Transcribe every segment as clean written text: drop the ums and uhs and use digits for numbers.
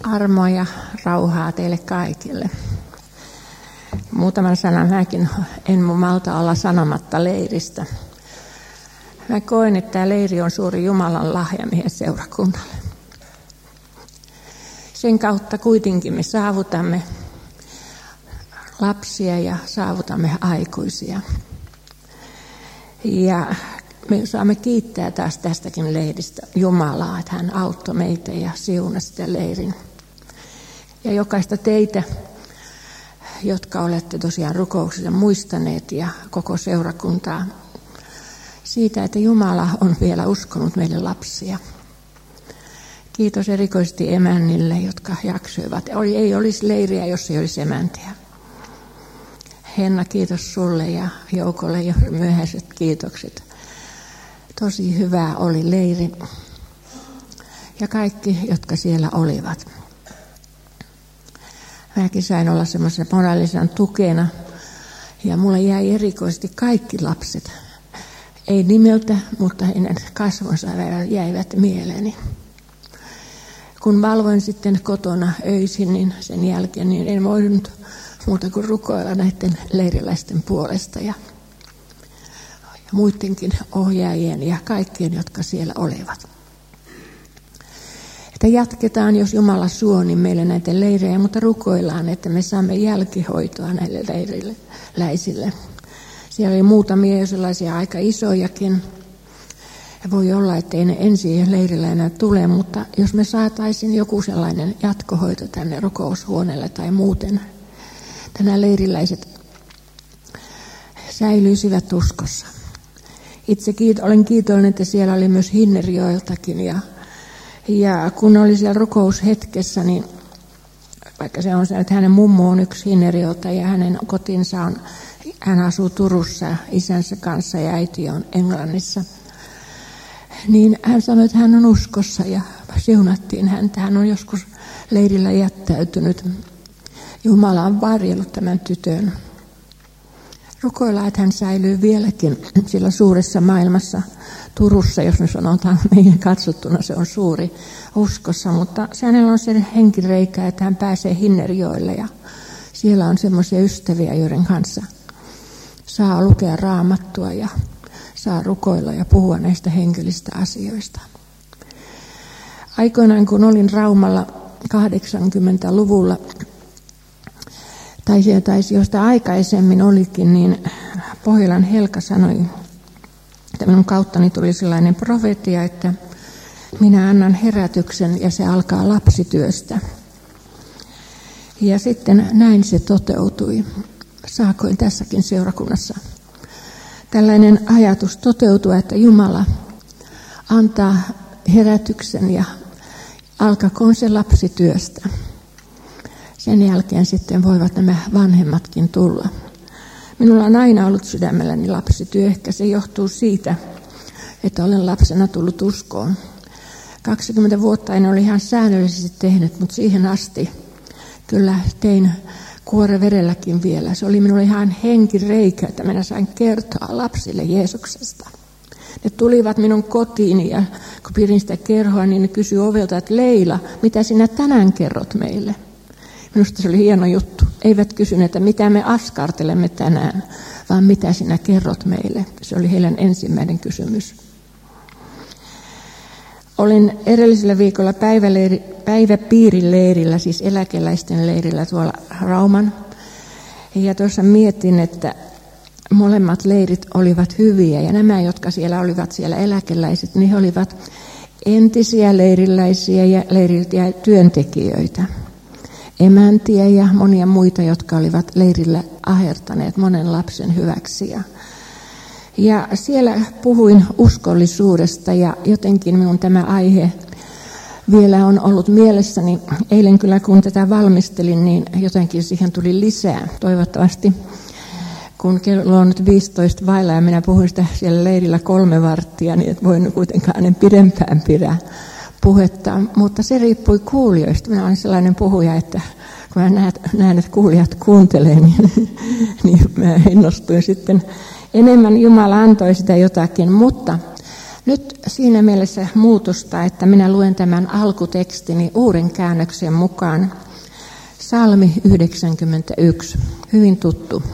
Armoa ja rauhaa teille kaikille. Muutaman sanan mäkin en malta olla sanomatta leiristä. Mä koen, että tämä leiri on suuri Jumalan lahja meidän seurakunnalle. Sen kautta kuitenkin me saavutamme lapsia ja saavutamme aikuisia. Ja me saamme kiittää taas tästäkin leiristä Jumalaa, että hän auttoi meitä ja siunasi sitä leirin. Ja jokaista teitä, jotka olette tosiaan rukouksessa muistaneet ja koko seurakuntaa siitä, että Jumala on vielä uskonut meille lapsia. Kiitos erikoisesti emännille, jotka jaksoivat. Ei olisi leiriä, jos ei olisi emäntiä. Henna, kiitos sulle ja Joukolle jo myöhäiset kiitokset. Tosi hyvä oli leiri ja kaikki, jotka siellä olivat. Mäkin sain olla semmoisen moraalisen tukena ja mulle jäi erikoisesti kaikki lapset. Ei nimeltä, mutta heidän kasvonsa jäivät mieleeni. Kun valvoin sitten kotona öisin, niin sen jälkeen niin en voinut muuta kuin rukoilla näiden leiriläisten puolesta ja muidenkin ohjaajien ja kaikkien, jotka siellä olivat. Että jatketaan, jos Jumala suo, niin meille näitä leirejä, mutta rukoillaan, että me saamme jälkihoitoa näille leiriläisille. Siellä oli muutamia jo sellaisia aika isojakin. Ja voi olla, ettei ne ensi leirillä enää tule, mutta jos me saataisiin joku sellainen jatkohoito tänne rukoushuoneelle tai muuten, että nämä leiriläiset säilyisivät uskossa. Itse olen kiitollinen, että siellä oli myös Hinnerjoeltakin ja kun oli siellä rukoushetkessä, niin vaikka se on se, että hänen mummo on yksi Hinnerjoelta ja hänen kotinsa on, hän asuu Turussa isänsä kanssa ja äiti on Englannissa, niin hän sanoi, että hän on uskossa ja siunattiin häntä. Hän on joskus leirillä jättäytynyt. Jumala on varjellut tämän tytön. Rukoillaan, että hän säilyy vieläkin sillä suuressa maailmassa Turussa, jos me sanotaan meidän katsottuna, se on suuri uskossa, mutta hänellä on se henkireikä, että hän pääsee Hinnerjoelle ja siellä on semmoisia ystäviä, joiden kanssa saa lukea Raamattua ja saa rukoilla ja puhua näistä henkilöistä asioista. Aikoinaan, kun olin Raumalla 80-luvulla, tai josta aikaisemmin olikin, niin Pohjolan Helka sanoi, että minun kauttani tuli sellainen profetia, että minä annan herätyksen ja se alkaa lapsityöstä. Ja sitten näin se toteutui. Saakoin tässäkin seurakunnassa tällainen ajatus toteutua, että Jumala antaa herätyksen ja alkakoon se lapsityöstä. Sen jälkeen sitten voivat nämä vanhemmatkin tulla. Minulla on aina ollut sydämelläni lapsityö. Ehkä se johtuu siitä, että olen lapsena tullut uskoon. 20 vuotta en ole ihan säännöllisesti tehnyt, mutta siihen asti kyllä tein kuoreverelläkin vielä. Se oli minulle ihan henkireikä, että minä sain kertoa lapsille Jeesuksesta. Ne tulivat minun kotiini ja kun pidin sitä kerhoa, niin ne kysyi ovelta, että Leila, mitä sinä tänään kerrot meille? Minusta se oli hieno juttu. Eivät kysyneet, että mitä me askartelemme tänään, vaan mitä sinä kerrot meille. Se oli heidän ensimmäinen kysymys. Olin edellisellä viikolla päiväpiirileirillä, siis eläkeläisten leirillä tuolla Rauman. Ja tuossa mietin, että molemmat leirit olivat hyviä ja nämä, jotka siellä olivat siellä eläkeläiset, niin he olivat entisiä leiriläisiä ja leiriltä työntekijöitä. Emäntiä ja monia muita, jotka olivat leirillä ahertaneet monen lapsen hyväksi. Ja siellä puhuin uskollisuudesta ja jotenkin minun tämä aihe vielä on ollut mielessäni. Eilen kyllä kun tätä valmistelin, niin jotenkin siihen tuli lisää. Toivottavasti kun kello on nyt 15 vailla ja minä puhuin sitä siellä leirillä 3 varttia, niin et voin kuitenkaan en pidempään pidä puhetta. Mutta se riippui kuulijoista. Minä olen sellainen puhuja, että kun mä näen että kuulijat kuuntelee, niin mä innostuin sitten enemmän. Jumala antoi sitä jotakin, mutta Nyt siinä mielessä muutosta, että minä luen tämän alkutekstini uuden käännöksen mukaan. Psalmi 91, hyvin tuttu.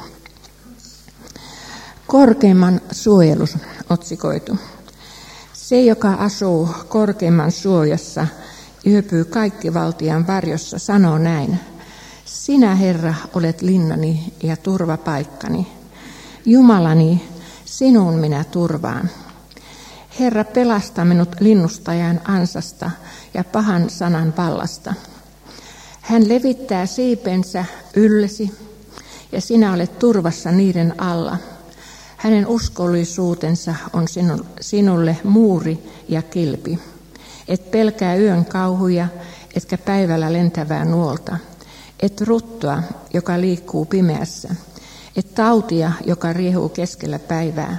Korkeimman suojelus otsikoitu. Se, joka asuu korkeimman suojassa, yöpyy kaikkivaltian varjossa, sanoo näin. Sinä, Herra, olet linnani ja turvapaikkani. Jumalani, sinuun minä turvaan. Herra, pelasta minut linnustajan ansasta ja pahan sanan vallasta. Hän levittää siipensä yllesi, ja sinä olet turvassa niiden alla. Hänen uskollisuutensa on sinulle muuri ja kilpi. Et pelkää yön kauhuja, etkä päivällä lentävää nuolta. Et ruttoa, joka liikkuu pimeässä. Et tautia, joka riehuu keskellä päivää.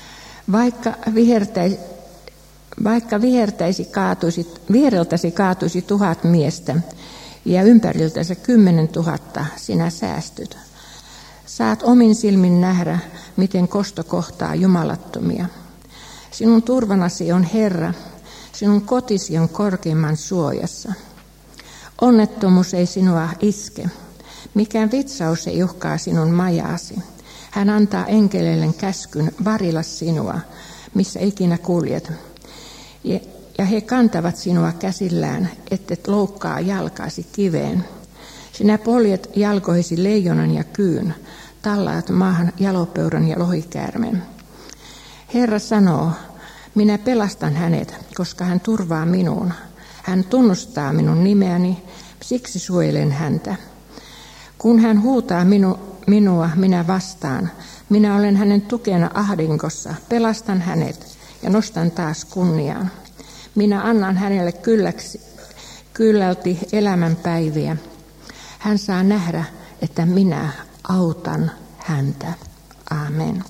Vaikka viereltäsi kaatuisi 1000 miestä ja ympäriltäsi 10 000, sinä säästyt. Saat omin silmin nähdä, miten kosto kohtaa jumalattomia. Sinun turvanasi on Herra, sinun kotisi on korkeimman suojassa. Onnettomuus ei sinua iske, mikään vitsaus ei uhkaa sinun majaasi. Hän antaa enkeleille käskyn varilla sinua, missä ikinä kuljet. Ja he kantavat sinua käsillään, ettet loukkaa jalkaasi kiveen. Sinä poljet jalkoisi leijonan ja kyyn, tallaat maahan jalopeuran ja lohikäärmen. Herra sanoo, minä pelastan hänet, koska hän turvaa minuun. Hän tunnustaa minun nimeäni, siksi suojelen häntä. Kun hän huutaa minua, minä vastaan. Minä olen hänen tukena ahdingossa, pelastan hänet ja nostan taas kunniaan. Minä annan hänelle kyllälti elämänpäiviä. Hän saa nähdä, että minä autan häntä. Aamen.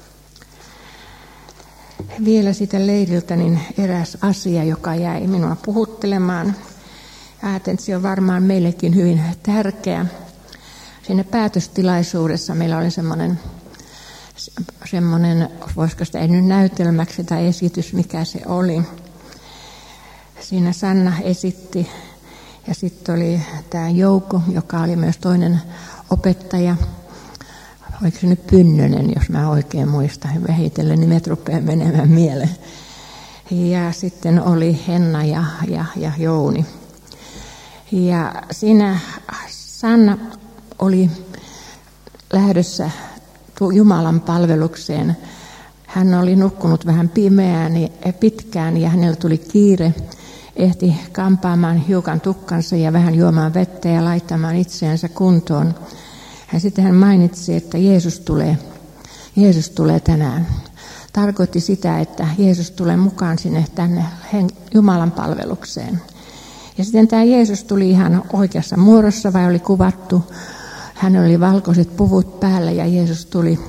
Vielä sitä leiriltä niin eräs asia, joka jäi minua puhuttelemaan. Ajattelin, että se on varmaan meillekin hyvin tärkeä. Siinä päätöstilaisuudessa meillä oli semmoinen, voisiko sitä ei nyt näytelmäksi tai esitys, mikä se oli. Siinä Sanna esitti ja sitten oli tämä Jouko, joka oli myös toinen opettaja. Oliko se nyt Pynnönen, jos mä oikein muistan, vähitellen nimet rupeaa menemään mieleen. Ja sitten oli Henna ja Jouni. Ja siinä Sanna oli lähdössä Jumalan palvelukseen. Hän oli nukkunut vähän pitkään ja hänellä tuli kiire. Ehti kampaamaan hiukan tukkansa ja vähän juomaan vettä ja laittamaan itseänsä kuntoon. Sitten hän mainitsi, että Jeesus tulee tänään. Tarkoitti sitä, että Jeesus tulee mukaan tänne Jumalan palvelukseen. Ja sitten tämä Jeesus tuli ihan oikeassa muodossa, vai oli kuvattu. Hän oli valkoiset puvut päällä ja Jeesus tuli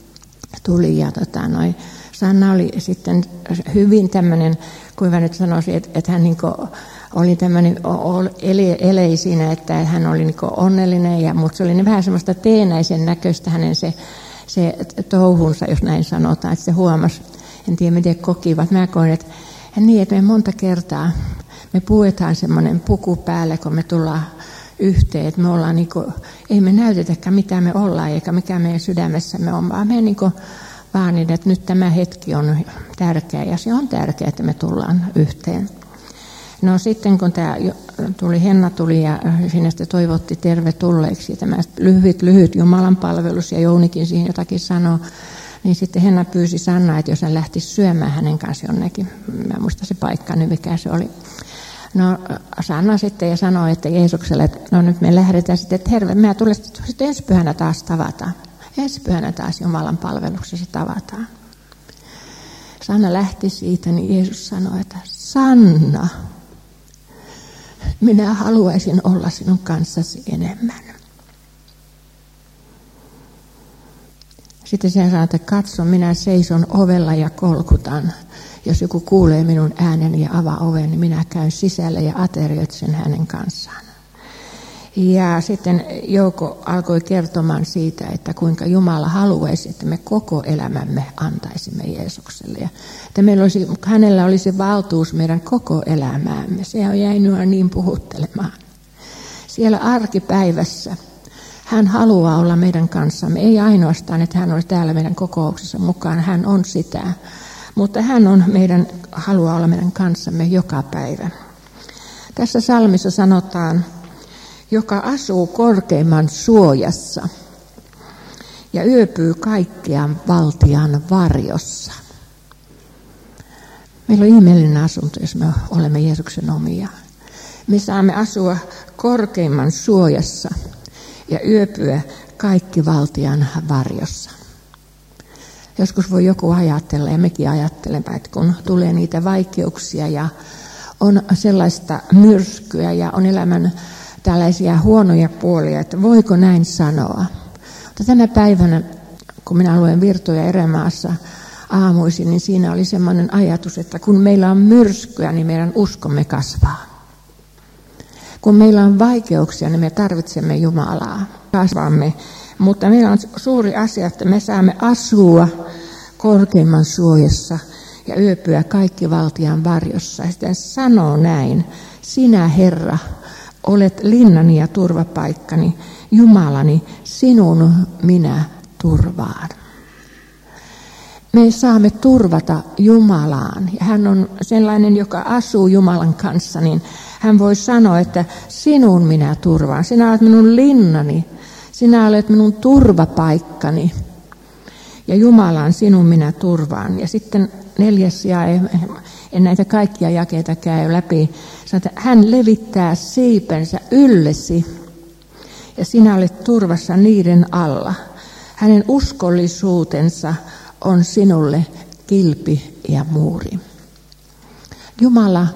ja Sanna oli sitten hyvin tämmöinen, kuinka nyt sanoisin, että hän oli tämmöinen elei siinä, että hän oli onnellinen, mutta se oli vähän semmoista teenäisen näköistä hänen se touhunsa, jos näin sanotaan, että se huomasi, en tiedä miten kokivat. Mä koin, että me monta kertaa me puetaan semmoinen puku päälle, kun me tullaan yhteen, että me ollaan ei me näytetäkään mitä me ollaan, eikä mikä meidän sydämessämme on, vaan me vaan niin, että nyt tämä hetki on tärkeä ja se on tärkeää, että me tullaan yhteen. No sitten kun Henna tuli ja siinä sitten toivotti tervetulleeksi tämä lyhyt Jumalan palvelus ja Jounikin siihen jotakin sanoi, niin sitten Henna pyysi Sannaa, että jos hän lähtisi syömään hänen kanssa jonnekin, mä muistan se paikka nyt mikä se oli. No Sanna sitten ja sanoi, että Jeesukselle, että no nyt me lähdetään sitten, että me tulee sitten ensi pyhänä taas tavataan. Ensi pyhänä taas Jumalan palveluksessa tavataan. Sanna lähti siitä, niin Jeesus sanoi, että Sanna, minä haluaisin olla sinun kanssasi enemmän. Sitten hän sanoi, että katso, minä seison ovella ja kolkutan. Jos joku kuulee minun ääneni ja avaa oven, niin minä käyn sisälle ja aterioitsen hänen kanssaan. Ja sitten Jouko alkoi kertomaan siitä, että kuinka Jumala haluaisi, että me koko elämämme antaisimme Jeesukselle. Ja että hänellä olisi valtuus meidän koko elämäämme. Se jäi minua niin puhuttelemaan. Siellä arkipäivässä hän haluaa olla meidän kanssamme. Ei ainoastaan, että hän olisi täällä meidän kokouksessa mukaan. Hän on sitä. Mutta hän haluaa olla meidän kanssamme joka päivä. Tässä psalmissa sanotaan, joka asuu korkeimman suojassa ja yöpyy kaikkiaan valtian varjossa. Meillä on ihmeellinen asunto, jos me olemme Jeesuksen omia. Me saamme asua korkeimman suojassa ja yöpyä kaikki valtian varjossa. Joskus voi joku ajatella, ja mekin ajattelemme, että kun tulee niitä vaikeuksia ja on sellaista myrskyä ja on elämän tällaisia huonoja puolia, että voiko näin sanoa. Mutta tänä päivänä, kun minä luen Virtoja Eremaassa aamuisin, niin siinä oli sellainen ajatus, että kun meillä on myrskyä, niin meidän uskomme kasvaa. Kun meillä on vaikeuksia, niin me tarvitsemme Jumalaa, kasvamme. Mutta meillä on suuri asia, että me saamme asua korkeimman suojassa ja yöpyä kaikki valtian varjossa. Ja sitten sanoo näin, sinä Herra, olet linnani ja turvapaikkani, Jumalani, sinun minä turvaan. Me saamme turvata Jumalaan. Ja hän on sellainen, joka asuu Jumalan kanssa, niin hän voi sanoa, että sinun minä turvaan. Sinä olet minun linnani, sinä olet minun turvapaikkani. Ja Jumalaan sinun minä turvaan. Ja sitten 4. jae, en näitä kaikkia jakeita käy läpi. Sanotaan, että hän levittää siipensä yllesi ja sinä olet turvassa niiden alla. Hänen uskollisuutensa on sinulle kilpi ja muuri. Jumala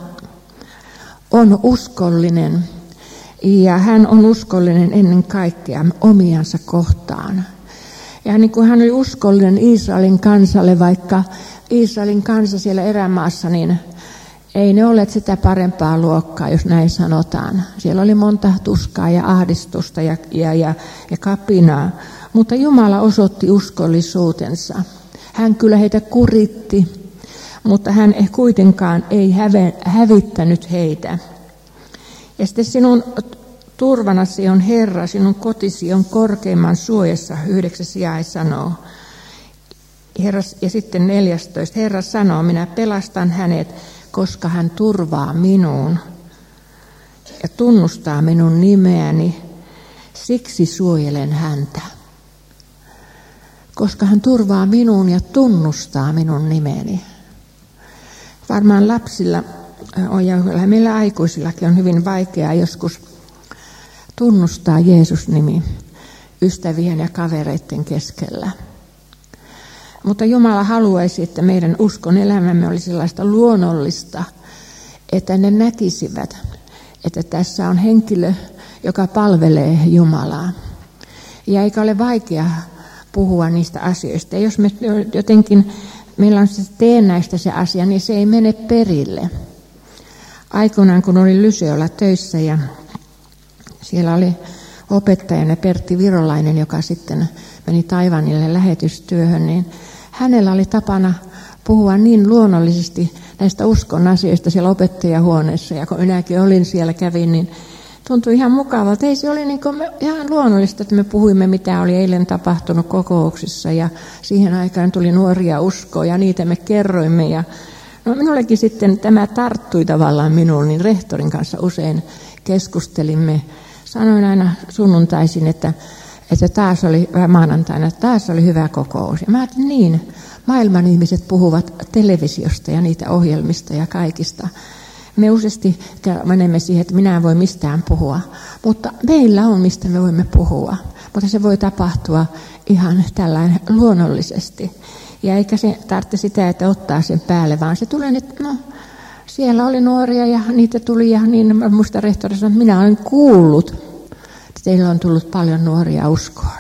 on uskollinen ja hän on uskollinen ennen kaikkea omiansa kohtaan. Ja niin kuin hän oli uskollinen Israelin kansalle, vaikka Israelin kansa siellä erämaassa, niin ei ne ole sitä parempaa luokkaa, jos näin sanotaan. Siellä oli monta tuskaa ja ahdistusta ja kapinaa, mutta Jumala osoitti uskollisuutensa. Hän kyllä heitä kuritti, mutta hän kuitenkaan ei hävittänyt heitä. Ja sitten sinun turvanasi on Herra, sinun kotisi on korkeimman suojassa, 9. jae sanoo. Herra, ja sitten 14. Herra sanoo, minä pelastan hänet, koska hän turvaa minuun ja tunnustaa minun nimeäni, siksi suojelen häntä. Koska hän turvaa minuun ja tunnustaa minun nimeni. Varmaan lapsilla ja meillä aikuisillakin on hyvin vaikeaa joskus tunnustaa Jeesus-nimi ystävien ja kavereiden keskellä. Mutta Jumala haluaisi, että meidän uskon elämämme oli sellaista luonnollista, että ne näkisivät, että tässä on henkilö, joka palvelee Jumalaa. Ja eikä ole vaikea puhua niistä asioista. Ja jos me jotenkin, meillä on se teennäistä se asia, niin se ei mene perille. Aikoinaan, kun olin Lyseolla töissä ja siellä oli opettajana Pertti Virolainen, joka sitten meni Taiwanille lähetystyöhön, niin hänellä oli tapana puhua niin luonnollisesti näistä uskon asioista siellä opettajahuoneessa. Ja kun minäkin olin siellä, kävin, niin tuntui ihan mukavalta. Ei se oli niin kuin ihan luonnollista, että me puhuimme, mitä oli eilen tapahtunut kokouksissa. Ja siihen aikaan tuli nuoria uskoa ja niitä me kerroimme. Ja no minullekin sitten tämä tarttui tavallaan minuun, niin rehtorin kanssa usein keskustelimme. Sanoin aina sunnuntaisin, että taas oli maanantaina, taas oli hyvä kokous. Ja mä ajattelin niin, maailman ihmiset puhuvat televisiosta ja niitä ohjelmista ja kaikista. Me useasti menemme siihen, että minä en voi mistään puhua, mutta meillä on, mistä me voimme puhua. Mutta se voi tapahtua ihan tällainen luonnollisesti. Ja eikä se tarvitse sitä, että ottaa sen päälle, vaan se tulee, että no, siellä oli nuoria ja niitä tuli. Ja niin muista rehtori sanoi, että minä olen kuullut, että teillä on tullut paljon nuoria uskoon.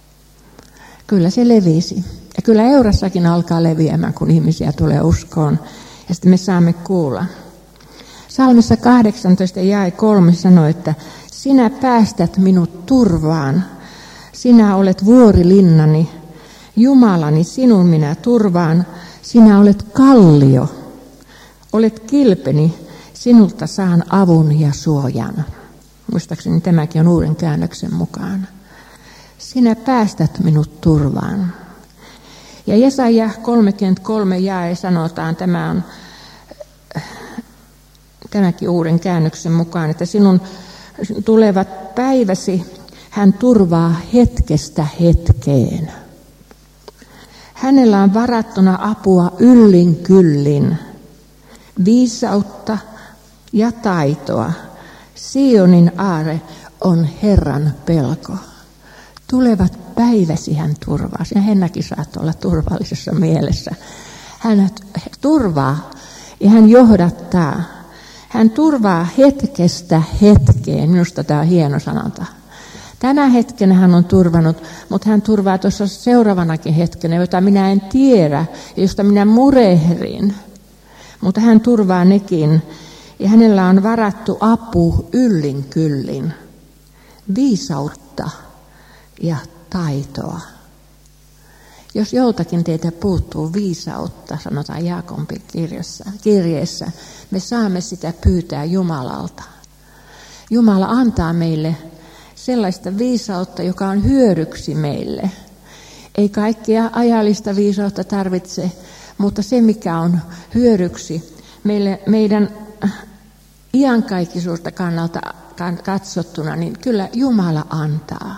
Kyllä se levisi. Ja kyllä Eurassakin alkaa leviämään, kun ihmisiä tulee uskoon. Ja sitten me saamme kuulla. Psalmissa 18 jae 3 sanoo, että Sinä päästät minut turvaan. Sinä olet vuorilinnani. Jumalani, sinun minä turvaan. Sinä olet kallio. Olet kilpeni. Sinulta saan avun ja suojan. Muistaakseni tämäkin on Uuden käännöksen mukaan. Sinä päästät minut turvaan. Ja Jesaja 33 jae sanotaan, tämä on tämäkin Uuden käännöksen mukaan, että sinun tulevat päiväsi hän turvaa hetkestä hetkeen. Hänellä on varattuna apua yllin kyllin, viisautta ja taitoa. Sionin aare on Herran pelko. Tulevat päiväsi hän turvaa. Ja Hennäkin saattoi olla turvallisessa mielessä. Hän turvaa ja hän johdattaa. Hän turvaa hetkestä hetkeen. Minusta tämä on hieno sanonta. Tänä hetkenä hän on turvannut, mutta hän turvaa tuossa seuraavanakin hetkenä, jota minä en tiedä ja josta minä murehdin. Mutta hän turvaa nekin. Ja hänellä on varattu apu yllin kyllin, viisautta ja taitoa. Jos joltakin teitä puuttuu viisautta, sanotaan Jaakobin kirjeessä, me saamme sitä pyytää Jumalalta. Jumala antaa meille sellaista viisautta, joka on hyödyksi meille. Ei kaikkea ajallista viisautta tarvitse, mutta se mikä on hyödyksi meidän iankaikkisuutta kannalta katsottuna, niin kyllä Jumala antaa.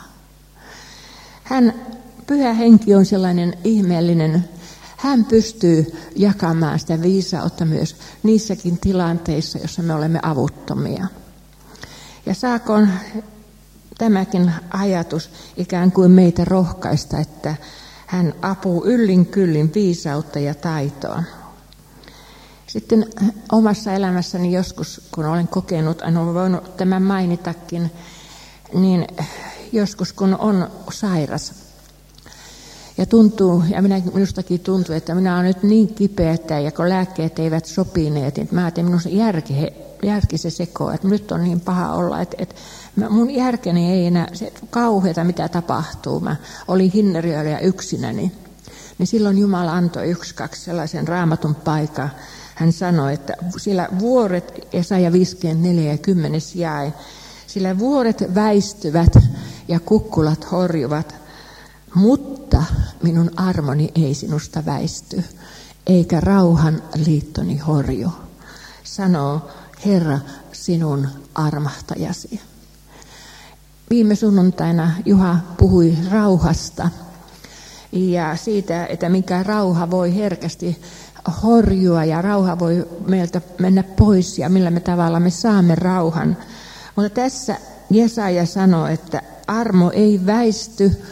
Pyhä Henki on sellainen ihmeellinen, hän pystyy jakamaan sitä viisautta myös niissäkin tilanteissa, joissa me olemme avuttomia. Ja saakoon tämäkin ajatus ikään kuin meitä rohkaista, että hän apuu yllin kyllin viisautta ja taitoa. Sitten omassa elämässäni joskus, kun olen kokenut, en voinut tämän mainitakin, niin joskus kun on sairas ja minustakin tuntuu, että minä olen nyt niin kipeä, ja kun lääkkeet eivät sopineet, niin mä ajattelin, minusta järki se sekoo, että nyt on niin paha olla, että mun järkeni ei enää, se kauheata mitä tapahtuu, mä olin hinneriöllä ja yksinäni, niin silloin Jumala antoi 1-2 sellaisen raamatun paikan. Hän sanoi, että sillä vuoret, Jesaja 54 ja 10 jae, sillä vuoret väistyvät ja kukkulat horjuvat, mutta minun armoni ei sinusta väisty, eikä rauhan liittoni horju, sanoo Herra sinun armahtajasi. Viime sunnuntaina Juha puhui rauhasta ja siitä, että mikä rauha voi herkästi horjua ja rauha voi meiltä mennä pois ja millä me tavalla me saamme rauhan. Mutta tässä Jesaja sanoo, että armo ei väisty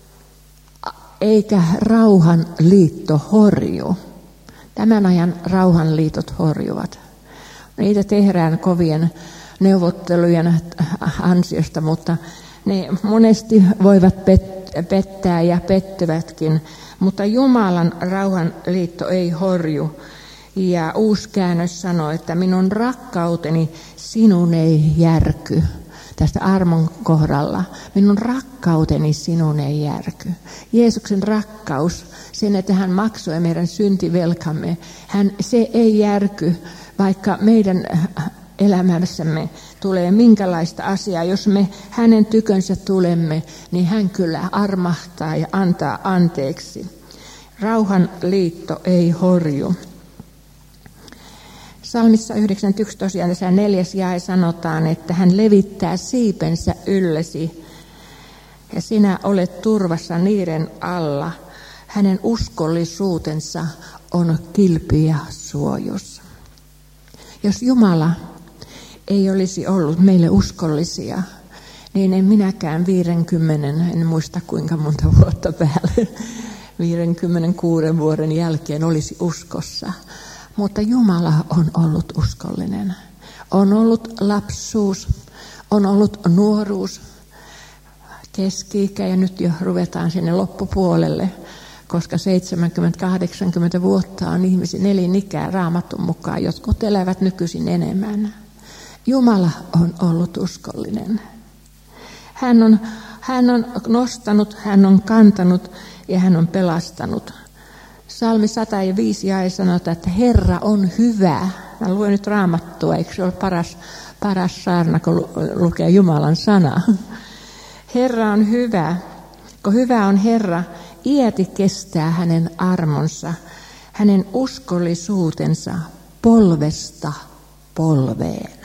eikä rauhan liitto horju. Tämän ajan rauhan liitot horjuvat. Niitä tehdään kovien neuvottelujen ansiosta, mutta ne monesti voivat pettää ja pettyvätkin. Mutta Jumalan rauhanliitto ei horju. Ja uusi käännös sanoo, että minun rakkauteni sinun ei järky. Tästä armon kohdalla. Minun rakkauteni sinun ei järky. Jeesuksen rakkaus, sen että hän maksoi meidän syntivelkamme, se ei järky, vaikka meidän elämässämme tulee minkälaista asiaa. Jos me hänen tykönsä tulemme, niin hän kyllä armahtaa ja antaa anteeksi. Rauhan liitto ei horju. Psalmissa 91 tosiaan tässä 4. jae sanotaan, että hän levittää siipensä yllesi ja sinä olet turvassa niiden alla. Hänen uskollisuutensa on kilpi ja suojus. Jos Jumala ei olisi ollut meille uskollisia, niin en minäkään 50, en muista kuinka monta vuotta päälle, 56 vuoden jälkeen olisi uskossa. Mutta Jumala on ollut uskollinen. On ollut lapsuus, on ollut nuoruus, keski-ikä ja nyt jo ruvetaan sinne loppupuolelle, koska 70-80 vuotta on ihmisen elinikää Raamatun mukaan. Jotkut elävät nykyisin enemmän. Jumala on ollut uskollinen. Hän on nostanut, hän on kantanut ja hän on pelastanut. Psalmi 105 jae sanotaan, että Herra on hyvä. Mä luen nyt Raamattua, eikö se ole paras saarna, kun lukee Jumalan sana. Herra on hyvä, kun hyvä on Herra, iäti kestää hänen armonsa, hänen uskollisuutensa polvesta polveen.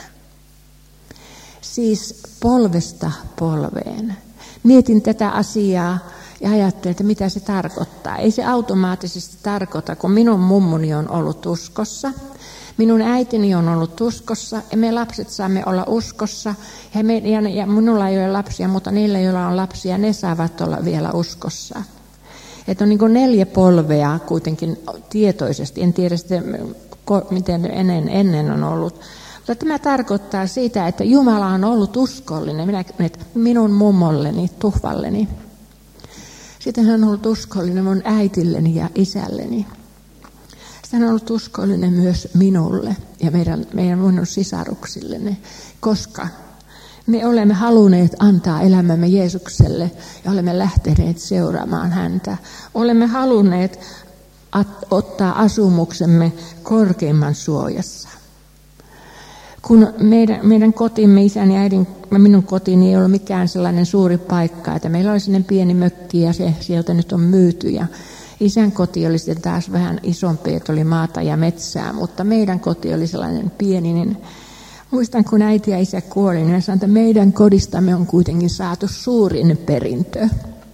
Siis polvesta polveen. Mietin tätä asiaa ja ajattelin, että mitä se tarkoittaa. Ei se automaattisesti tarkoita, kun minun mummuni on ollut uskossa. Minun äitini on ollut uskossa ja me lapset saamme olla uskossa. Ja minulla ei ole lapsia, mutta niillä, joilla on lapsia, ne saavat olla vielä uskossa. Että on niin kuin 4 polvea kuitenkin tietoisesti. En tiedä sitten, miten ennen on ollut. Mutta tämä tarkoittaa sitä, että Jumala on ollut uskollinen minun mummolleni, tuhvalleni. Sitten hän on ollut uskollinen mun äitilleni ja isälleni. Sitten hän on ollut uskollinen myös minulle ja minun sisaruksilleni, koska me olemme halunneet antaa elämämme Jeesukselle ja olemme lähteneet seuraamaan häntä. Olemme halunneet ottaa asumuksemme korkeimman suojassa. Kun meidän kotimme, isän ja äidin, minun kotini ei ollut mikään sellainen suuri paikka, että meillä oli sellainen pieni mökki ja se sieltä nyt on myyty. Ja isän koti oli sitten taas vähän isompi, että oli maata ja metsää, mutta meidän koti oli sellainen pieni. Niin muistan, kun äiti ja isä kuoli, niin sanoin, että meidän kodistamme on kuitenkin saatu suurin perintö.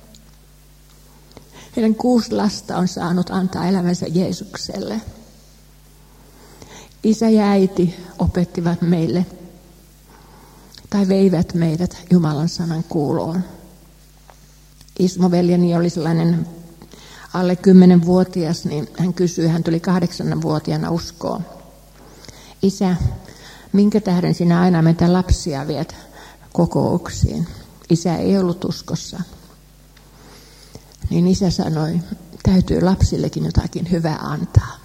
Meidän 6 lasta on saanut antaa elämänsä Jeesukselle. Isä ja äiti opettivat meille tai veivät meidät Jumalan sanan kuuloon. Ismoveljeni oli sellainen alle 10-vuotias, niin hän kysyi, hän tuli 8-vuotiaana uskoon. Isä, minkä tähden sinä aina meitä lapsia viet kokouksiin? Isä ei ollut uskossa. Niin isä sanoi, täytyy lapsillekin jotakin hyvää antaa.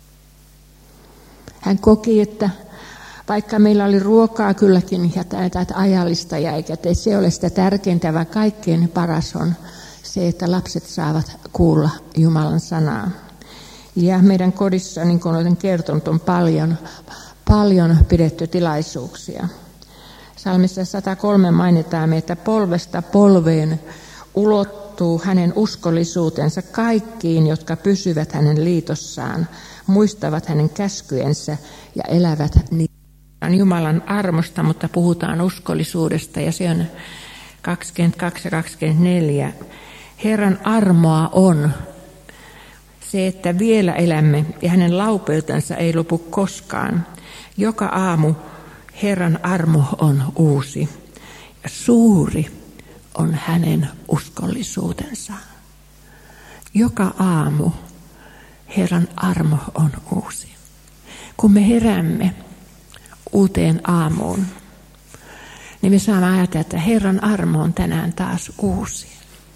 Hän koki, että vaikka meillä oli ruokaa kylläkin ja tätä ajallista ja eikä se ole sitä tärkeintä, vaan kaikkein paras on se, että lapset saavat kuulla Jumalan sanaa. Ja meidän kodissa, niin kuin olen kertonut, on paljon pidetty tilaisuuksia. Psalmissa 103 mainitaan, että polvesta polveen ulottuu hänen uskollisuutensa kaikkiin, jotka pysyvät hänen liitossaan, muistavat hänen käskyensä ja elävät niin. Jumalan armosta, mutta puhutaan uskollisuudesta ja se on 22 ja 24. Herran armoa on se, että vielä elämme ja hänen laupeutensa ei lopu koskaan. Joka aamu Herran armo on uusi ja suuri on hänen uskollisuutensa. Joka aamu Herran armo on uusi. Kun me heräämme uuteen aamuun, niin me saamme ajatella, että Herran armo on tänään taas uusi.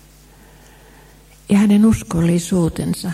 Ja hänen uskollisuutensa,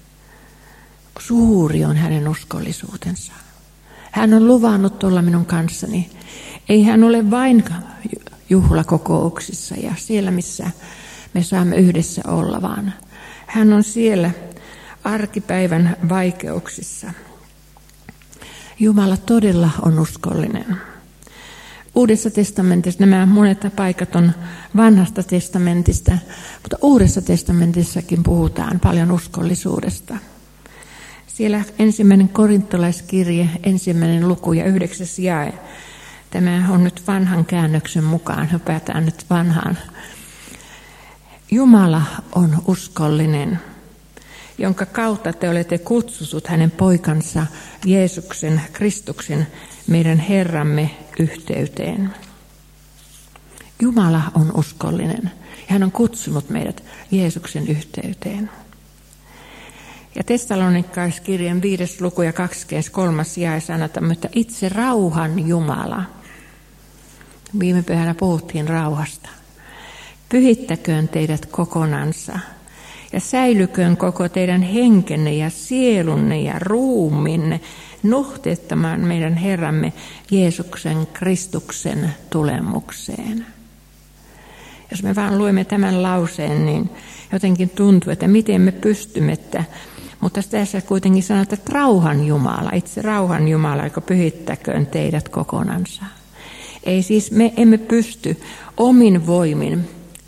suuri on hänen uskollisuutensa. Hän on luvannut olla minun kanssani. Ei hän ole vain juhlakokouksissa ja siellä, missä me saamme yhdessä olla, vaan hän on siellä arkipäivän vaikeuksissa. Jumala todella on uskollinen. Uudessa testamentissa, nämä monet paikat on vanhasta testamentista, mutta Uudessa testamentissakin puhutaan paljon uskollisuudesta. Siellä 1. korintolaiskirje, 1. luku ja 9. jae. Tämä on nyt vanhan käännöksen mukaan, hypätään nyt vanhaan. Jumala on uskollinen, jonka kautta te olette kutsutut hänen poikansa Jeesuksen Kristuksen, meidän Herramme, yhteyteen. Jumala on uskollinen ja hän on kutsunut meidät Jeesuksen yhteyteen. Ja Tessalonikalaiskirjeen 5. luku ja 23. jae sanotaan, että itse rauhan Jumala. Viime pyhänä puhuttiin rauhasta. Pyhittäköön teidät kokonansa ja säilyköön koko teidän henkenne ja sielunne ja ruuminne nuhteettoman meidän Herramme Jeesuksen Kristuksen tulemukseen. Jos me vaan luemme tämän lauseen, niin jotenkin tuntuu, että miten me pystymme, mutta tässä kuitenkin sanotaan, että rauhan Jumala, itse rauhan Jumala, joka pyhittäköön teidät kokonansa. Ei siis, me emme pysty omin voimin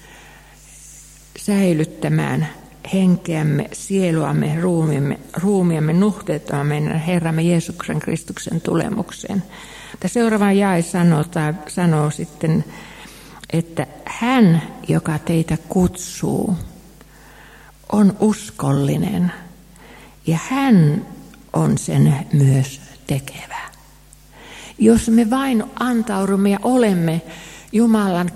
säilyttämään henkeämme, sieluamme, ruumiamme, nuhteettamaan meidän Herramme Jeesuksen Kristuksen tulemukseen. Seuraava jae sanoo sitten, että hän, joka teitä kutsuu, on uskollinen ja hän on sen myös tekevä. Jos me vain antaudumme ja olemme Jumalan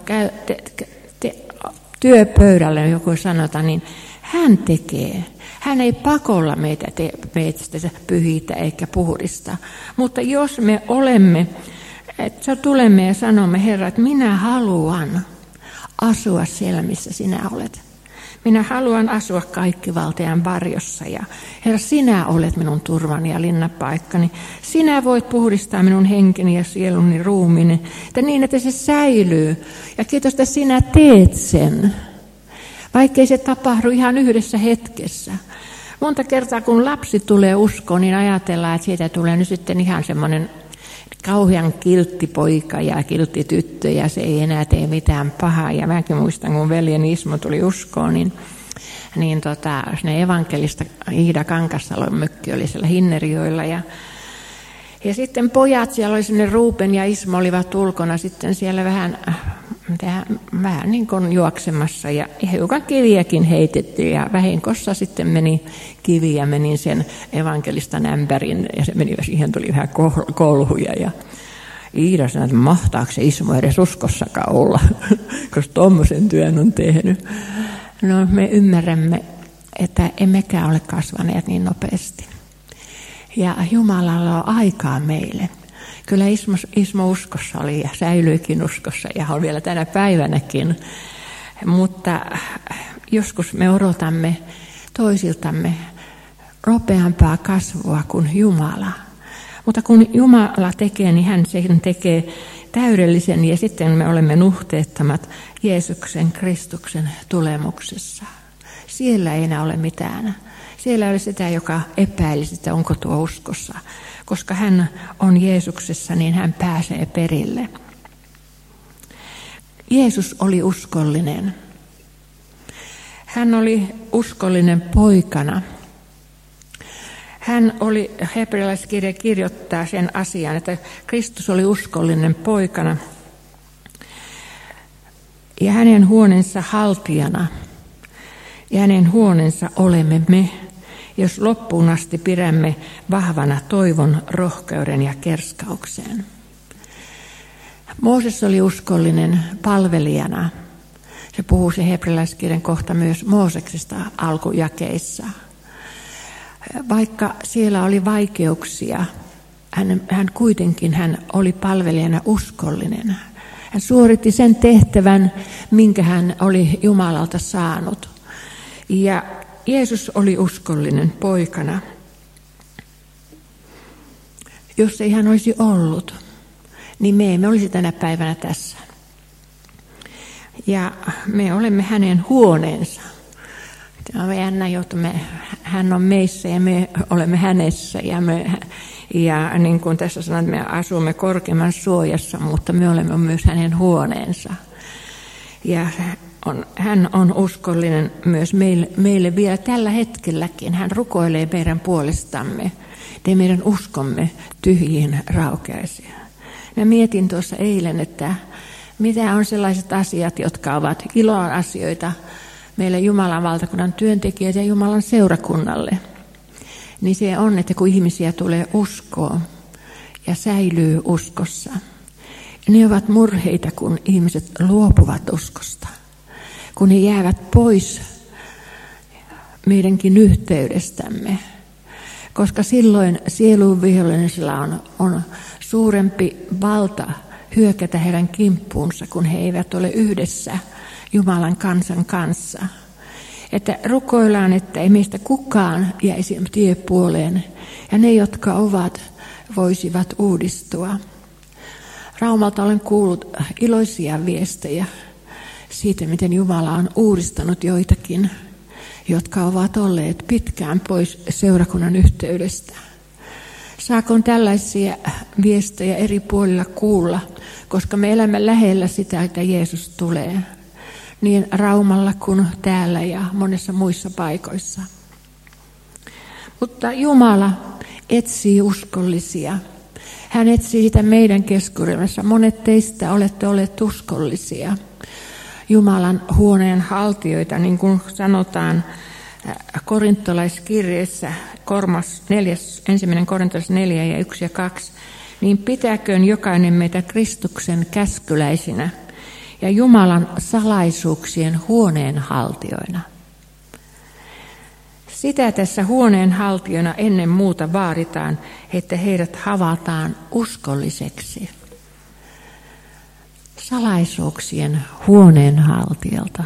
työpöydällä, joku sanota, niin hän tekee. Hän ei pakolla meitä pyhitä eikä puhdista. Mutta jos me tulemme ja sanomme, Herra, että minä haluan asua siellä, missä sinä olet. Minä haluan asua kaikkivaltajan varjossa ja Herra, sinä olet minun turvani ja linnapaikkani. Sinä voit puhdistaa minun henkeni ja sieluni ruumiini, että niin, että se säilyy. Ja kiitos, että sinä teet sen, vaikkei se tapahdu ihan yhdessä hetkessä. Monta kertaa, kun lapsi tulee uskoon, niin ajatellaan, että siitä tulee nyt sitten ihan semmoinen kauhean kiltti poika ja kiltti tyttö ja se ei enää tee mitään pahaa. Ja mäkin muistan, kun veljeni Ismo tuli uskoon, niin sinne evankelista Iida Kankassalon mökki oli siellä Hinnerjoilla. Ja sitten pojat, siellä oli sinne Ruupen ja Ismo olivat ulkona sitten siellä vähän niin kuin juoksemassa ja hiukan kiviäkin heitettiin ja vahingossa sitten meni kivi ja menin sen evankelistan ämpärin ja se meni, siihen tuli vähän kolhuja ja Iida sanoi, että mahtaako se Ismo edes uskossakaan olla, koska tuommoisen työn on tehnyt. No me ymmärrämme, että emmekään ole kasvaneet niin nopeasti ja Jumalalla on aikaa meille. Kyllä Ismo uskossa oli ja säilyikin uskossa ja on vielä tänä päivänäkin, mutta joskus me odotamme toisiltamme nopeampaa kasvua kuin Jumala. Mutta kun Jumala tekee, niin hän sen tekee täydellisen ja sitten me olemme nuhteettomat Jeesuksen Kristuksen tulemuksessa. Siellä ei enää ole mitään. Siellä ei ole sitä, joka epäilisi, että onko tuo uskossa. Koska hän on Jeesuksessa, niin hän pääsee perille. Jeesus oli uskollinen. Hän oli uskollinen poikana. Hän oli, hebrealaiskirja kirjoittaa sen asian, että Kristus oli uskollinen poikana ja hänen huoneensa haltijana ja hänen huoneensa olemme me, jos loppuun asti pidämme vahvana toivon, rohkeuden ja kerskaukseen. Mooses oli uskollinen palvelijana. Se puhuu se hebrealaiskirjan kohta myös Mooseksesta alkujakeissa. Vaikka siellä oli vaikeuksia, hän kuitenkin oli palvelijana uskollinen. Hän suoritti sen tehtävän, minkä hän oli Jumalalta saanut. Ja Jeesus oli uskollinen poikana. Jos ei hän olisi ollut, niin me emme olisi tänä päivänä tässä. Ja me olemme hänen huoneensa. Tämä on jännä juttu. Hän on meissä ja me olemme hänessä. Ja niin kuin tässä sanotaan, me asumme korkeamman suojassa, mutta me olemme myös hänen huoneensa. Ja hän on uskollinen myös meille vielä tällä hetkelläkin. Hän rukoilee meidän puolestamme, ettei meidän uskomme tyhjiin raukeaisi. Mä mietin tuossa eilen, että mitä on sellaiset asiat, jotka ovat ilon asioita meille Jumalan valtakunnan työntekijät ja Jumalan seurakunnalle. Niin se on, että kun ihmisiä tulee uskoon ja säilyy uskossa, ne ovat murheita, kun ihmiset luopuvat uskosta. Kun he jäävät pois meidänkin yhteydestämme, koska silloin sielun vihollisilla on suurempi valta hyökätä heidän kimppuunsa, kun he eivät ole yhdessä Jumalan kansan kanssa. Että rukoillaan, että ei meistä kukaan jäisi tiepuoleen ja ne, jotka ovat, voisivat uudistua. Raumalta olen kuullut iloisia viestejä siitä, miten Jumala on uudistanut joitakin, jotka ovat olleet pitkään pois seurakunnan yhteydestä. Saakon tällaisia viestejä eri puolilla kuulla, koska me elämme lähellä sitä, että Jeesus tulee. Niin Raumalla kuin täällä ja monissa muissa paikoissa. Mutta Jumala etsii uskollisia. Hän etsii sitä meidän keskuudessa. Monet teistä olette olleet uskollisia. Jumalan huoneen haltijoita, niin kuin sanotaan korintolaiskirjeessä 1. Korintolais 4 ja 1 ja 2, niin pitäköön jokainen meitä Kristuksen käskyläisinä ja Jumalan salaisuuksien huoneenhaltijoina. Sitä tässä huoneenhaltijana ennen muuta vaaditaan, että heidät havataan uskolliseksi. Salaisuuksien huoneenhaltijalta.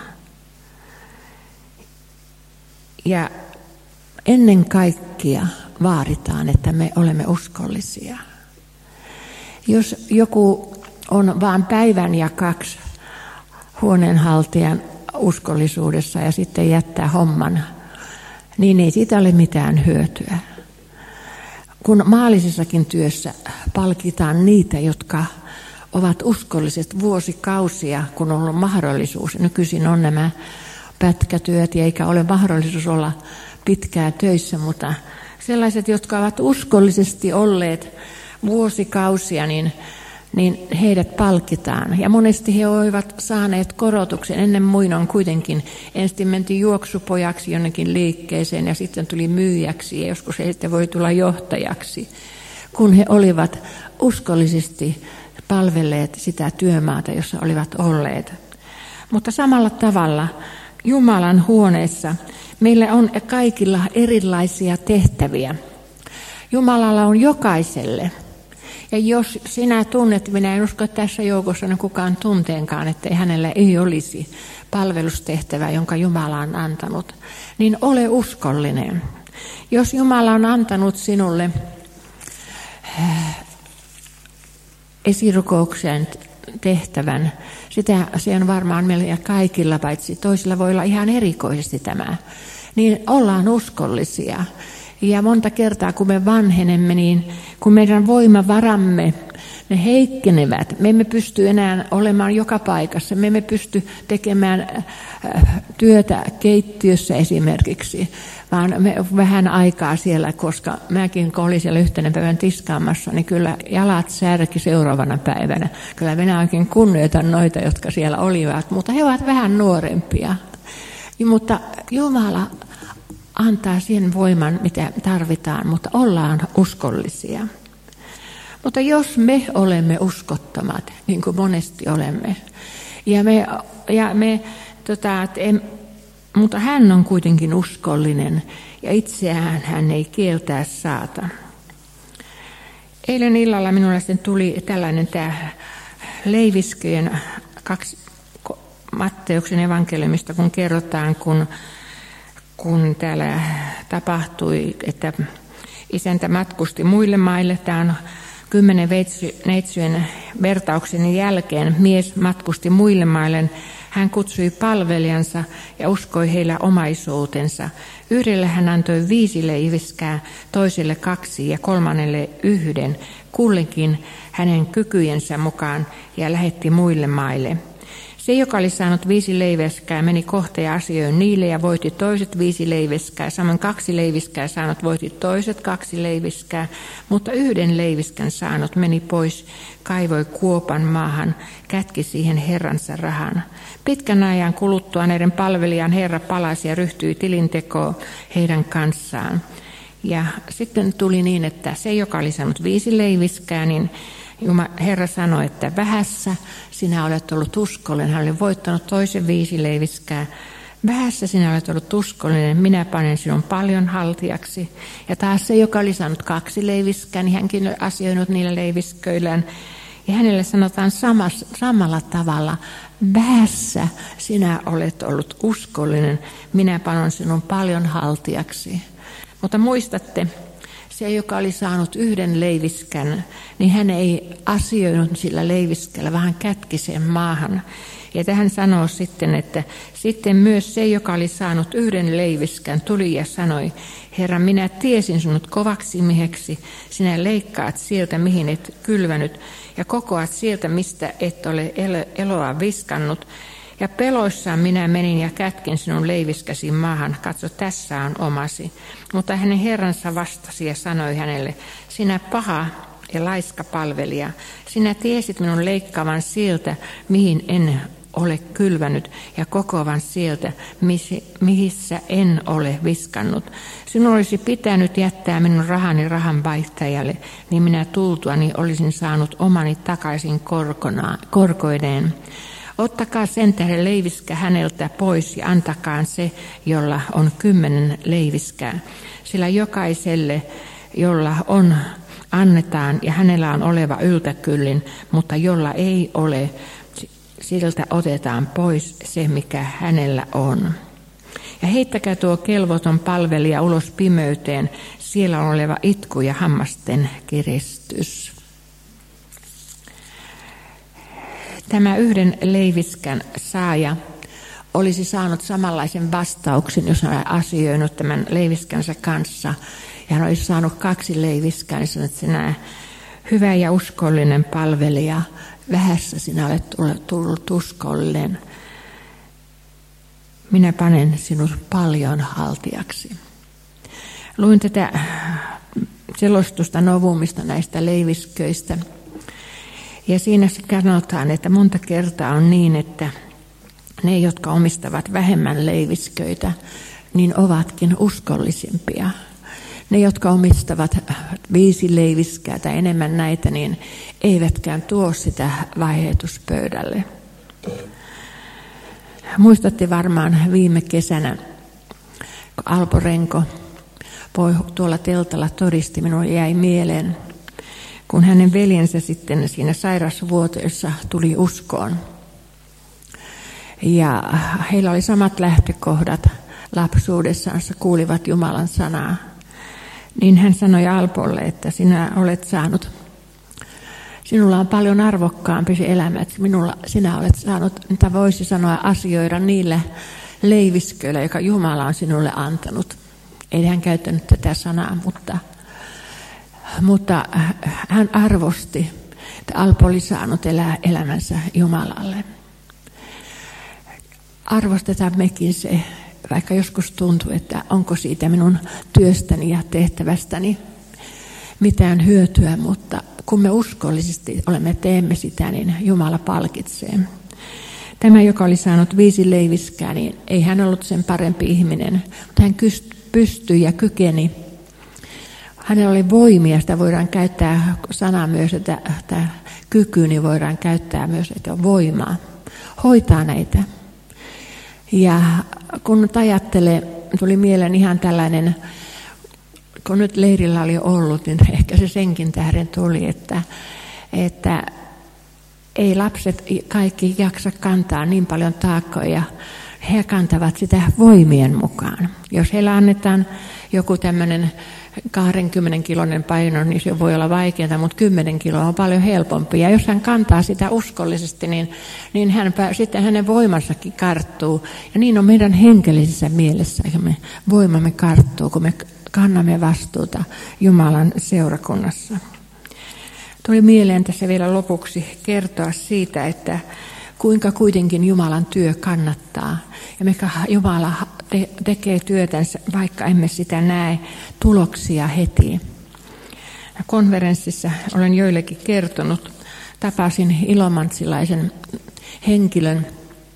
Ja ennen kaikkea vaaditaan, että me olemme uskollisia. Jos joku on vain päivän ja 2 huoneenhaltijan uskollisuudessa ja sitten jättää homman, niin ei siitä ole mitään hyötyä. Kun maallisessakin työssä palkitaan niitä, jotka ovat uskolliset vuosikausia, kun on ollut mahdollisuus. Nykyisin on nämä pätkätyöt eikä ole mahdollisuus olla pitkää töissä, mutta sellaiset, jotka ovat uskollisesti olleet vuosikausia, niin heidät palkitaan. Ja monesti he ovat saaneet korotuksen. Ennen muinoin kuitenkin ensin mentiin juoksupojaksi jonnekin liikkeeseen ja sitten tuli myyjäksi ja joskus he sitten voi tulla johtajaksi, kun he olivat uskollisesti palvelleet sitä työmaata, jossa olivat olleet. Mutta samalla tavalla Jumalan huoneessa meillä on kaikilla erilaisia tehtäviä. Jumalalla on jokaiselle. Ja jos sinä tunnet, minä en usko, että tässä joukossa on kukaan tunteenkaan, että hänellä ei olisi palvelustehtävää, jonka Jumala on antanut, niin ole uskollinen. Jos Jumala on antanut sinulle esirukouksen tehtävän, se on varmaan meillä kaikilla, paitsi toisilla voi olla ihan erikoisesti tämä, niin ollaan uskollisia. Ja monta kertaa, kun me vanhenemme, niin kun meidän voimavaramme, ne heikkenevät, me emme pysty enää olemaan joka paikassa, me emme pysty tekemään työtä keittiössä esimerkiksi, vaan me vähän aikaa siellä, koska mäkin kun olin siellä yhtenä päivän tiskaamassa, niin kyllä jalat särki seuraavana päivänä. Kyllä minä oikein kunnioitan noita, jotka siellä olivat, mutta he ovat vähän nuorempia. Mutta Jumala antaa sen voiman, mitä tarvitaan, mutta ollaan uskollisia. Mutta jos me olemme uskottomat, niin kuin monesti olemme, mutta hän on kuitenkin uskollinen ja itseään hän ei kieltää saata. Eilen illalla minulle sitten tuli tällainen tämä leivisköjen Matteuksen evankeliumista, kun kerrotaan, kun täällä tapahtui, että isäntä matkusti muille maille. Tämä on 10 neitsyjen vertauksen jälkeen mies matkusti muille maille. Hän kutsui palvelijansa ja uskoi heillä omaisuutensa. Yhdelle hän antoi 5 leiviskää, toiselle 2 ja kolmannelle 1, kullekin hänen kykyjensä mukaan ja lähetti muille maille. Se, joka oli saanut 5 leiviskää, meni kohta ja asioi niille ja voitti toiset 5 leiviskää. Samoin 2 leiviskää saanut voitti toiset 2 leiviskää, mutta 1 leiviskän saanut meni pois, kaivoi kuopan maahan, kätki siihen herransa rahan. Pitkän ajan kuluttua näiden palvelijan herra palasi ja ryhtyi tilintekoon heidän kanssaan. Ja sitten tuli niin, että se, joka oli saanut 5 leiviskää, niin Herra sanoi, että vähässä sinä olet ollut uskollinen. Hän oli voittanut toisen 5 leiviskää. Vähässä sinä olet ollut uskollinen, minä panen sinun paljon haltijaksi. Ja taas se, joka oli saanut 2 leiviskää, niin hänkin oli asioinut niillä leivisköillään. Ja hänelle sanotaan samalla tavalla, vähässä sinä olet ollut uskollinen, minä panon sinun paljon haltijaksi. Mutta muistatte, se, joka oli saanut 1 leiviskän, niin hän ei asioinut sillä leiviskällä, vaan kätki sen maahan. Ja tähän sanoo sitten, että sitten myös se, joka oli saanut yhden leiviskän, tuli ja sanoi, Herra, minä tiesin sinut kovaksi mieheksi, sinä leikkaat sieltä, mihin et kylvänyt, ja kokoat sieltä, mistä et ole eloa viskannut. Ja peloissaan minä menin ja kätkin sinun leiviskäsi maahan, katso, tässä on omasi. Mutta hänen herransa vastasi ja sanoi hänelle, sinä paha ja laiska palvelija, sinä tiesit minun leikkaavan sieltä, mihin en ole kylvänyt, ja kokoavan sieltä, mihissä en ole viskannut. Sinun olisi pitänyt jättää minun rahani rahan vaihtajalle, niin minä tultuani olisin saanut omani takaisin korkoineen. Ottakaa sen tähden leiviskä häneltä pois ja antakaa se, jolla on 10 leiviskää. Sillä jokaiselle, jolla on, annetaan ja hänellä on oleva yltäkyllin, mutta jolla ei ole, siltä otetaan pois se, mikä hänellä on. Ja heittäkää tuo kelvoton palvelija ulos pimeyteen, siellä on oleva itku ja hammasten kiristys. Tämä yhden leiviskän saaja olisi saanut samanlaisen vastauksen, jos hän olisi asioinut tämän leiviskänsä kanssa. Ja hän olisi saanut 2 leiviskää, niin sanoi, että sinä hyvä ja uskollinen palvelija, vähässä sinä olet tullut uskollinen. Minä panen sinut paljon haltijaksi. Luin tätä selostusta Novumista näistä leivisköistä. Ja siinä sanotaan, että monta kertaa on niin, että ne, jotka omistavat vähemmän leivisköitä, niin ovatkin uskollisimpia. Ne, jotka omistavat 5 leiviskää tai enemmän näitä, niin eivätkään tuo sitä vaiheituspöydälle. Muistatte varmaan viime kesänä, kun Alpo Renko tuolla teltalla todisti, minulle jäi mieleen, kun hänen veljensä sitten siinä sairausvuoteessa tuli uskoon. Ja heillä oli samat lähtökohdat lapsuudessaan, kuulivat Jumalan sanaa. Niin hän sanoi Alpolle, että sinulla on paljon arvokkaampi se elämä, että sinä olet saanut, mitä voisi sanoa, asioida niillä leivisköillä, joka Jumala on sinulle antanut. Ei hän käyttänyt tätä sanaa, mutta hän arvosti, että Alpo oli saanut elää elämänsä Jumalalle. Arvostetaan mekin se, vaikka joskus tuntuu, että onko siitä minun työstäni ja tehtävästäni mitään hyötyä, mutta kun me uskollisesti teemme sitä, niin Jumala palkitsee. Tämä, joka oli saanut 5 leiviskää, niin ei hän ollut sen parempi ihminen, mutta hän pystyi ja kykeni. Hänellä oli voimia, sitä voidaan käyttää sanaa myös, että kyky, niin voidaan käyttää myös, että on voimaa. Hoitaa näitä. Ja kun nyt ajattelee, tuli mieleen ihan tällainen, kun nyt leirillä oli ollut, niin ehkä se senkin tähden tuli, että ei lapset kaikki jaksa kantaa niin paljon taakkoja. He kantavat sitä voimien mukaan. Jos heillä annetaan joku tämmöinen 20 kiloinen paino, niin se voi olla vaikeaa, mutta 10 kiloa on paljon helpompi. Ja jos hän kantaa sitä uskollisesti, niin sitten hänen voimansakin karttuu. Ja niin on meidän henkellisessä mielessä, me voimamme karttuu, kun me kannamme vastuuta Jumalan seurakunnassa. Tuli mieleen tässä vielä lopuksi kertoa siitä, että kuinka kuitenkin Jumalan työ kannattaa. Ja me Jumala tekee työtänsä, vaikka emme sitä näe tuloksia heti. Konferenssissa olen joillekin kertonut, tapasin ilomantsilaisen henkilön,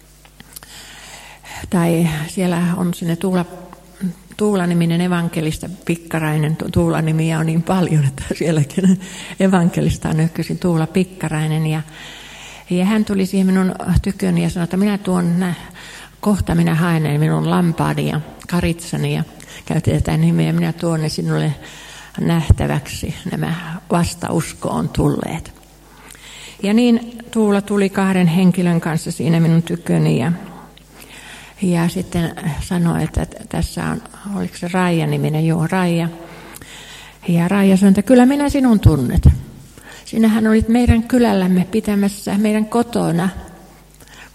tai siellä on sinne Tuula-niminen evankelista Pikkarainen. Tuula-nimiä on niin paljon, että sielläkin evankelista on nykyisin Tuula Pikkarainen. Ja hän tuli siihen minun tyköni ja sanoi, että kohta minä haen minun lampaani ja karitsani ja käytetään nimeä. Minä tuon ne sinulle nähtäväksi, nämä vastauskoon tulleet. Ja niin Tuula tuli 2 henkilön kanssa siinä minun tyköni ja sitten sanoi, että tässä on, oliko se Raija-niminen, joo Raija. Ja Raija sanoi, että kyllä minä sinun tunnet. Sinähän olit meidän kylällämme pitämässä meidän kotona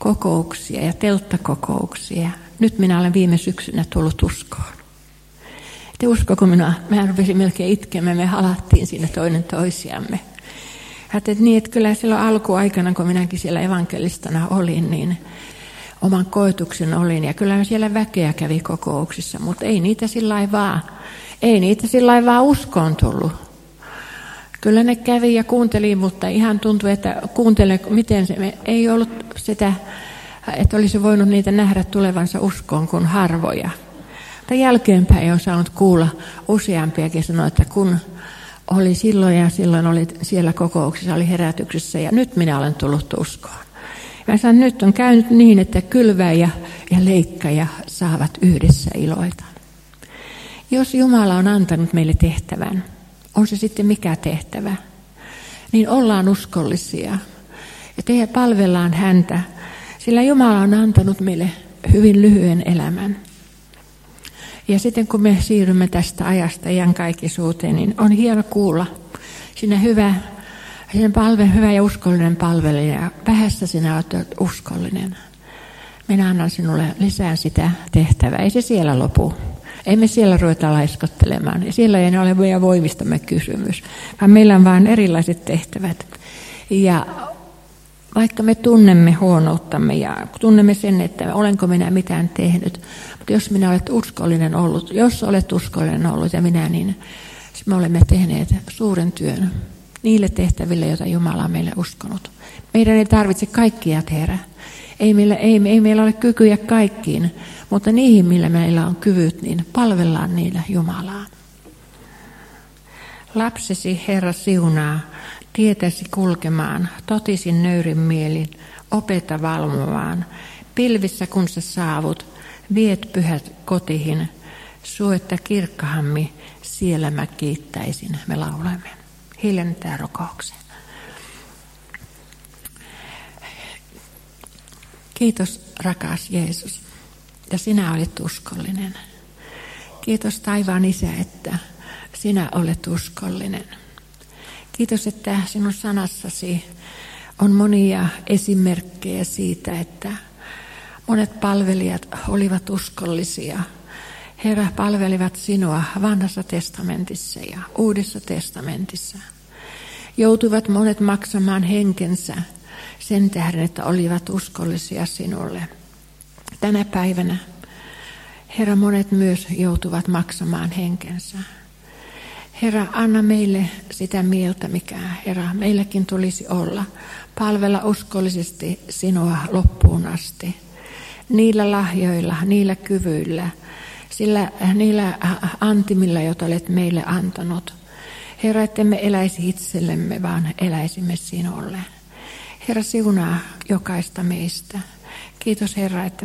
kokouksia ja telttakokouksia. Nyt minä olen viime syksynä tullut uskoon. Te uskoko minua? Mä rupesin melkein itkemään, me halattiin siinä toinen toisiamme. Niin, että kyllä silloin alkuaikana, kun minäkin siellä evankelistana olin, niin oman koetuksen olin. Ja kyllä siellä väkeä kävi kokouksissa, mutta ei niitä sillä lailla vaan uskoon tullut. Kyllä ne kävi ja kuunteli, mutta ihan tuntui, että kuuntele, miten se ei ollut sitä, että olisi voinut niitä nähdä tulevansa uskoon kuin harvoja. Mutta jälkeenpäin on saanut kuulla useampiakin sanoa, että kun oli silloin ja silloin oli siellä kokouksessa, oli herätyksessä ja nyt minä olen tullut uskoon. Ja sanon, nyt on käynyt niin, että kylväjä ja leikkaja saavat yhdessä iloita. Jos Jumala on antanut meille tehtävän, on se sitten mikä tehtävä, niin ollaan uskollisia ja palvellaan häntä, sillä Jumala on antanut meille hyvin lyhyen elämän. Ja sitten kun me siirrymme tästä ajasta iankaikkisuuteen, niin on hieno kuulla sinä hyvä ja uskollinen palvelija. Vähässä sinä olet uskollinen. Minä annan sinulle lisää sitä tehtävää. Ei se siellä lopu. Ei me siellä ruveta laiskottelemaan. Siellä ei ole meidän voimistamme kysymys, vaan meillä on vain erilaiset tehtävät. Ja vaikka me tunnemme huonouttamme ja tunnemme sen, että olenko minä mitään tehnyt, mutta jos olet uskollinen ollut ja minä, niin me olemme tehneet suuren työn niille tehtäville, joita Jumala on meille uskonut. Meidän ei tarvitse kaikkia tehdä. Ei meillä ole kykyjä kaikkiin, mutta niihin, millä meillä on kyvyt, niin palvellaan niillä Jumalaa. Lapsesi Herra siunaa, tietäsi kulkemaan, totisin nöyrin mielin, opeta valvomaan. Pilvissä kun sä saavut, viet pyhät kotihin, suetta kirkkahammi, siellä mä kiittäisin, me laulamme. Hiljennetään rukoukseen. Kiitos rakas Jeesus, ja sinä olet uskollinen. Kiitos taivaan Isä, että sinä olet uskollinen. Kiitos, että sinun sanassasi on monia esimerkkejä siitä, että monet palvelijat olivat uskollisia. Herra, palvelivat sinua Vanhassa testamentissa ja Uudessa testamentissa. Joutuivat monet maksamaan henkensä sen tähden, että olivat uskollisia sinulle. Tänä päivänä, Herra, monet myös joutuvat maksamaan henkensä. Herra, anna meille sitä mieltä, mikä, Herra, meilläkin tulisi olla. Palvella uskollisesti sinua loppuun asti. Niillä lahjoilla, niillä kyvyillä, niillä antimilla, joita olet meille antanut. Herra, ettemme eläisi itsellemme, vaan eläisimme sinulle. Herra, siunaa jokaista meistä. Kiitos Herra, että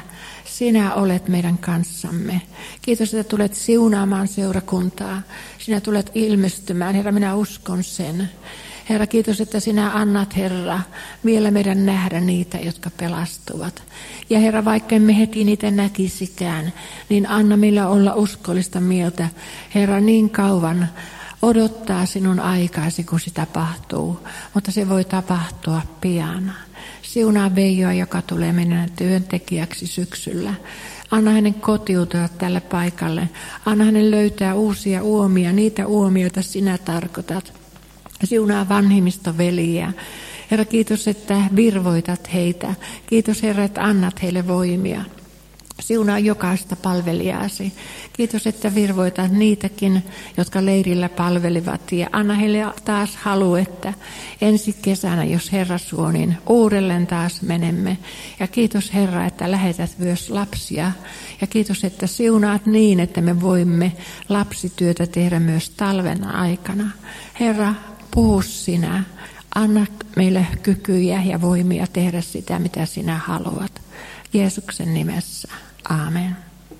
sinä olet meidän kanssamme. Kiitos, että tulet siunaamaan seurakuntaa. Sinä tulet ilmestymään. Herra, minä uskon sen. Herra, kiitos, että sinä annat, Herra, vielä meidän nähdä niitä, jotka pelastuvat. Ja Herra, vaikka emme heti niitä näkisikään, niin anna meillä olla uskollista mieltä. Herra, niin kauan odottaa sinun aikaasi, kun se tapahtuu, mutta se voi tapahtua pian. Siunaa Veijoa, joka tulee meidän työntekijäksi syksyllä. Anna hänen kotiutua tälle paikalle. Anna hänen löytää uusia uomia, niitä uomia, joita sinä tarkoitat. Siunaa vanhimmistoveliä. Herra, kiitos, että virvoitat heitä. Kiitos, Herra, että annat heille voimia. Siunaa jokaista palvelijaasi. Kiitos, että virvoitat niitäkin, jotka leirillä palvelivat. Ja anna heille taas halu, että ensi kesänä, jos Herra suo, niin uudelleen taas menemme. Ja kiitos, Herra, että lähetät myös lapsia. Ja kiitos, että siunaat niin, että me voimme lapsityötä tehdä myös talven aikana. Herra, puhu sinä. Anna meille kykyjä ja voimia tehdä sitä, mitä sinä haluat. Jeesuksen nimessä. Aamen.